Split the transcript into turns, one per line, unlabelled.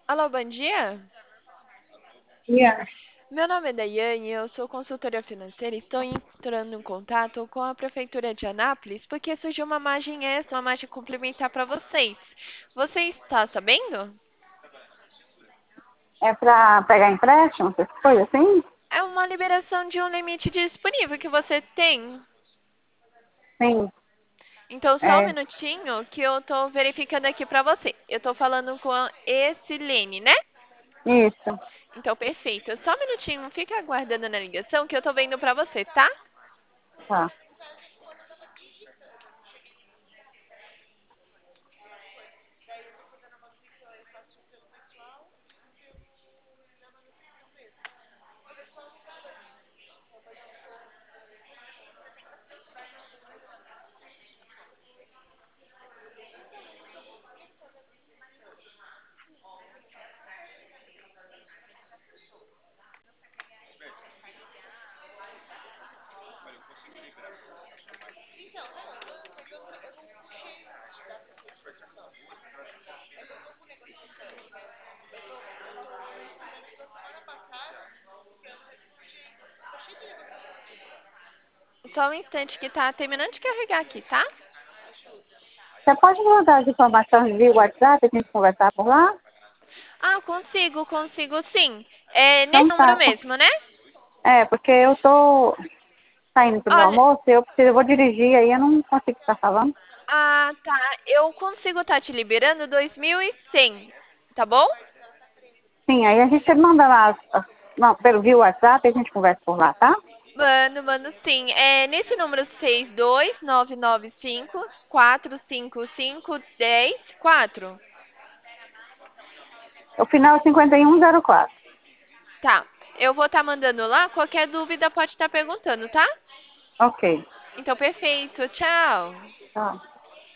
Alô, bom dia.
Yeah.
Meu nome é Daiane, eu sou consultora financeira e estou entrando em contato com a Prefeitura de Anápolis porque surgiu uma margem extra, uma margem complementar para vocês. Você está sabendo?
É para pegar empréstimo, essas coisas assim?
É uma liberação de um limite disponível que você tem.
Sim,
Então, só um
é
minutinho que eu estou verificando aqui para você. Eu estou falando com a Essilene, né?
isso.
Então, perfeito. Só um minutinho, fica aguardando na ligação que eu estou vendo para você, tá?
Tá.
Só um instante que tá terminando de carregar aqui, tá?
Você pode mandar as informações via WhatsApp, a gente conversar por lá?
Ah, consigo sim. É nesse
Então
número
tá.
mesmo, né?
É, porque eu tô saindo pro meu
Olha,
almoço, eu vou dirigir, aí eu não consigo ficar falando.
tá. Eu consigo estar te liberando 2.100, tá bom?
Sim, aí a gente manda lá, não, pelo via WhatsApp, a gente conversa por lá, tá?
Mando sim. É nesse número 62995 455 10 4.
O final é 5104.
Tá. Eu vou estar mandando lá. Qualquer dúvida pode estar perguntando, tá?
Ok.
Então, perfeito. Tchau.
Tá.